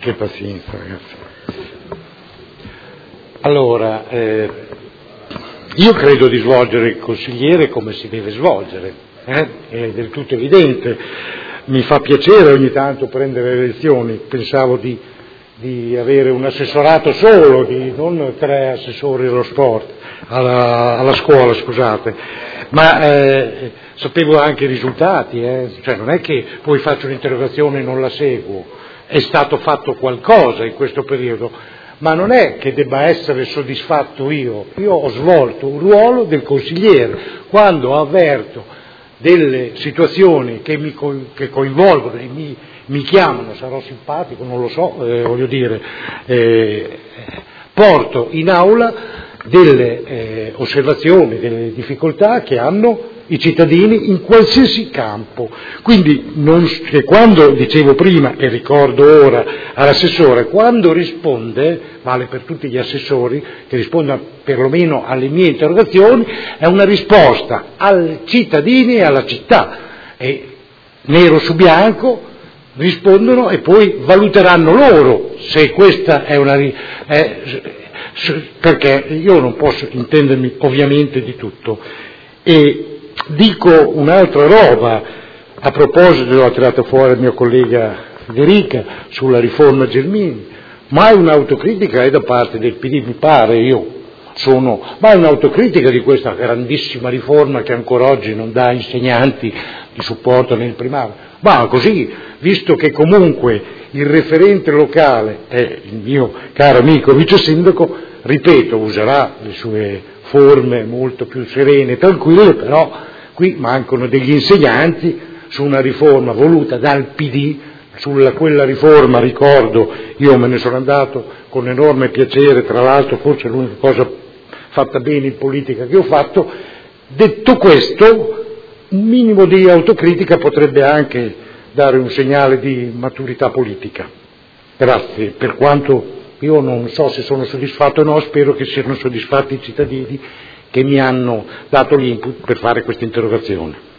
Che pazienza, ragazzi. Allora, io credo di svolgere il consigliere come si deve svolgere, è del tutto evidente. Mi fa piacere ogni tanto prendere le lezioni, pensavo di avere un assessorato solo, di non 3 assessori allo sport, alla scuola, scusate, ma sapevo anche i risultati, cioè non è che poi faccio un'interrogazione e non la seguo, è stato fatto qualcosa in questo periodo, ma non è che debba essere soddisfatto io ho svolto un ruolo del consigliere, quando avverto delle situazioni che coinvolgono e mi chiamano, sarò simpatico, non lo so, voglio dire, porto in aula delle osservazioni, delle difficoltà che hanno i cittadini in qualsiasi campo. Quindi che quando, dicevo prima e ricordo ora all'assessore, quando risponde, vale per tutti gli assessori che rispondono perlomeno alle mie interrogazioni, è una risposta ai cittadini e alla città, e nero su bianco rispondono e poi valuteranno loro se questa è perché io non posso intendermi ovviamente di tutto. E dico un'altra roba, a proposito, l'ho tirato fuori il mio collega Federica sulla riforma Gelmini, mai un'autocritica è da parte del PD, mi pare, mai un'autocritica di questa grandissima riforma che ancora oggi non dà insegnanti di supporto nel primario, ma così, visto che comunque il referente locale è il mio caro amico vice sindaco, ripeto, userà le sue forme molto più serene e tranquille, però qui mancano degli insegnanti su una riforma voluta dal PD, quella riforma, ricordo, io me ne sono andato con enorme piacere, tra l'altro forse è l'unica cosa fatta bene in politica che ho fatto. Detto questo, un minimo di autocritica potrebbe anche dare un segnale di maturità politica. Grazie, per quanto io non so se sono soddisfatto o no, spero che siano soddisfatti i cittadini che mi hanno dato l'input per fare questa interrogazione.